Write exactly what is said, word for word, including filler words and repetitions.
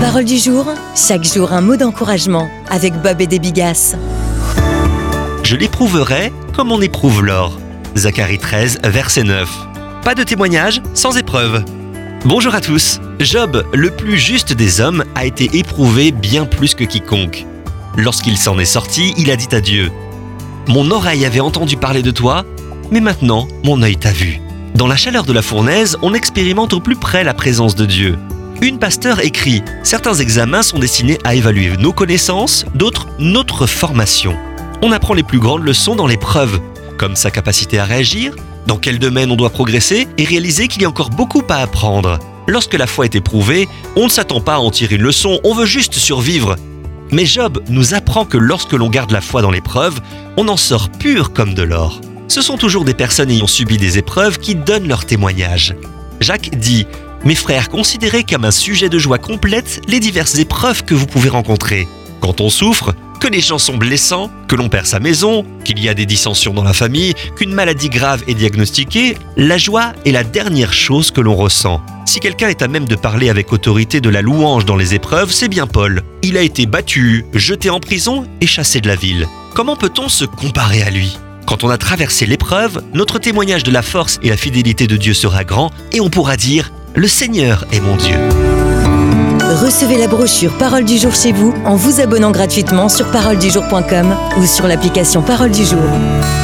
Parole du jour, chaque jour un mot d'encouragement avec Bob et des Bigasses. Je l'éprouverai comme on éprouve l'or. Zacharie treize, verset neuf. Pas de témoignage sans épreuve. Bonjour à tous. Job, le plus juste des hommes, a été éprouvé bien plus que quiconque. Lorsqu'il s'en est sorti, il a dit à Dieu : mon oreille avait entendu parler de toi, mais maintenant mon œil t'a vu. Dans la chaleur de la fournaise, on expérimente au plus près la présence de Dieu. Une pasteur écrit : certains examens sont destinés à évaluer nos connaissances, d'autres notre formation. On apprend les plus grandes leçons dans l'épreuve, comme sa capacité à réagir, dans quel domaine on doit progresser et réaliser qu'il y a encore beaucoup à apprendre. Lorsque la foi est éprouvée, on ne s'attend pas à en tirer une leçon, on veut juste survivre. Mais Job nous apprend que lorsque l'on garde la foi dans l'épreuve, on en sort pur comme de l'or. Ce sont toujours des personnes ayant subi des épreuves qui donnent leur témoignage. Jacques dit : mes frères, considérez comme un sujet de joie complète les diverses épreuves que vous pouvez rencontrer. Quand on souffre, que les gens sont blessants, que l'on perd sa maison, qu'il y a des dissensions dans la famille, qu'une maladie grave est diagnostiquée, la joie est la dernière chose que l'on ressent. Si quelqu'un est à même de parler avec autorité de la louange dans les épreuves, c'est bien Paul. Il a été battu, jeté en prison et chassé de la ville. Comment peut-on se comparer à lui ? Quand on a traversé l'épreuve, notre témoignage de la force et la fidélité de Dieu sera grand et on pourra dire : le Seigneur est mon Dieu. Recevez la brochure Parole du jour chez vous en vous abonnant gratuitement sur parole du jour point com ou sur l'application Parole du jour.